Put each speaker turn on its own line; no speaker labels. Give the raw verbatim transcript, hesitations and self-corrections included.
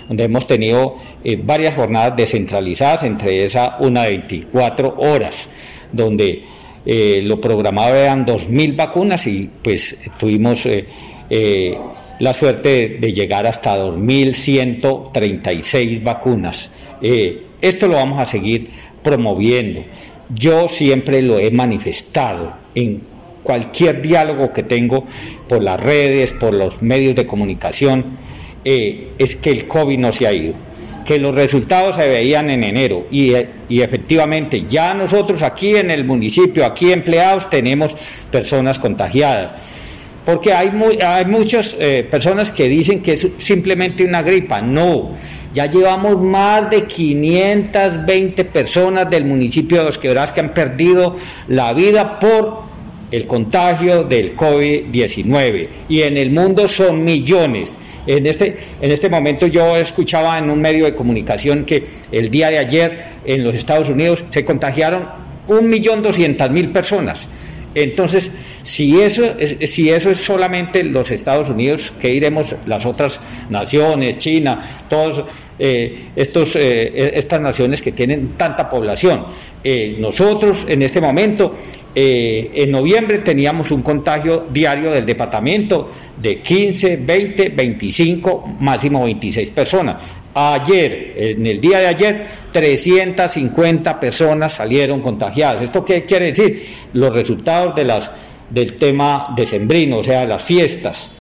donde hemos tenido eh, varias jornadas descentralizadas, entre esas una de veinticuatro horas, donde eh, lo programado eran dos mil vacunas y pues tuvimos eh, eh, la suerte de, de llegar hasta dos mil ciento treinta y seis vacunas. Eh, esto lo vamos a seguir promoviendo. Yo siempre lo he manifestado en cualquier diálogo que tengo por las redes, por los medios de comunicación, eh, es que el COVID no se ha ido, que los resultados se veían en enero y, y efectivamente ya nosotros aquí en el municipio, aquí empleados, tenemos personas contagiadas. Porque hay, muy, hay muchas eh, personas que dicen que es simplemente una gripa. No, ya llevamos más de quinientas veinte personas del municipio de Dos Quebradas que han perdido la vida por el contagio del COVID diecinueve. Y en el mundo son millones. En este, en este momento yo escuchaba en un medio de comunicación que el día de ayer en los Estados Unidos se contagiaron un millón doscientas mil personas. Entonces, si eso, es, si eso es solamente los Estados Unidos, ¿qué diremos las otras naciones, China, todos eh, estos, eh, estas naciones que tienen tanta población? Eh, nosotros en este momento, eh, en noviembre teníamos un contagio diario del departamento de quince, veinte, veinticinco, máximo veintiséis personas. Ayer, en el día de ayer, trescientas cincuenta personas salieron contagiadas. ¿Esto qué quiere decir? Los resultados de las, del tema decembrino, o sea, las fiestas.